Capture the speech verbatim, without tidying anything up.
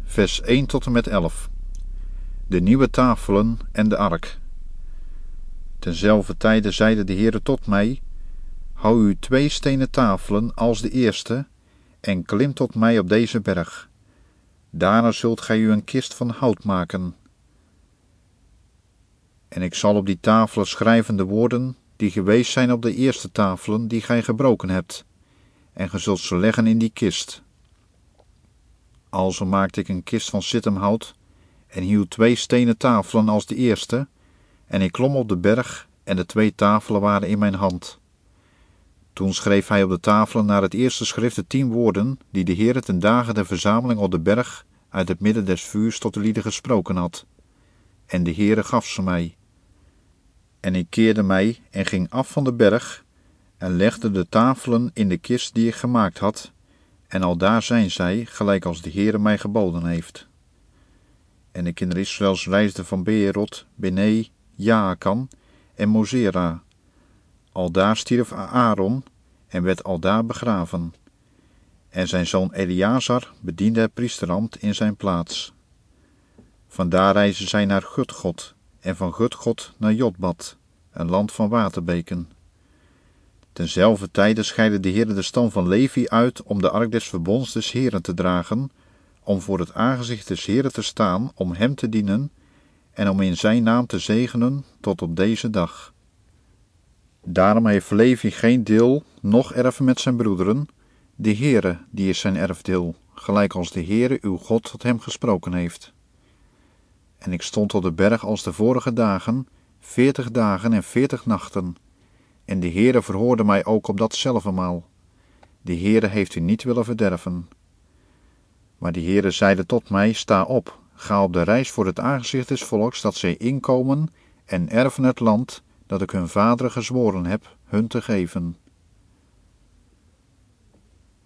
vers één tot en met elf. De nieuwe tafelen en de ark. Tenzelfde tijde zeide de Heere tot mij: hou u twee stenen tafelen als de eerste, en klim tot mij op deze berg. Daarna zult gij u een kist van hout maken. En ik zal op die tafelen schrijven de woorden die geweest zijn op de eerste tafelen die gij gebroken hebt, en ge zult ze leggen in die kist. Alzo maakte ik een kist van sittemhout en hield twee stenen tafelen als de eerste, en ik klom op de berg en de twee tafelen waren in mijn hand. Toen schreef hij op de tafelen naar het eerste schrift de tien woorden die de Heere ten dagen der verzameling op de berg uit het midden des vuurs tot de lieden gesproken had. En de Heere gaf ze mij. En ik keerde mij en ging af van de berg en legde de tafelen in de kist die ik gemaakt had, en aldaar zijn zij, gelijk als de Heere mij geboden heeft. En de kinderen Israëls reisden van Beerot, Bene, Jaakan en Mosera. Aldaar stierf Aaron en werd aldaar begraven. En zijn zoon Eleazar bediende het priesterambt in zijn plaats. Vandaar reisden zij naar Gudgod en van Gudgod naar Jotbad, een land van waterbeken. Tenzelfde tijde scheidde de Heere de stam van Levi uit om de ark des verbonds des Heeren te dragen, om voor het aangezicht des Heeren te staan, om hem te dienen en om in zijn naam te zegenen tot op deze dag. Daarom heeft Levi geen deel, noch erven met zijn broederen. De Heere, die is zijn erfdeel, gelijk als de Heere uw God tot hem gesproken heeft. En ik stond op de berg als de vorige dagen, veertig dagen en veertig nachten. En de Heere verhoorde mij ook op datzelfde maal. De Heere heeft u niet willen verderven. Maar de Heere zeide tot mij: sta op, ga op de reis voor het aangezicht des volks, dat zij inkomen en erven het land dat ik hun vaderen gezworen heb hun te geven.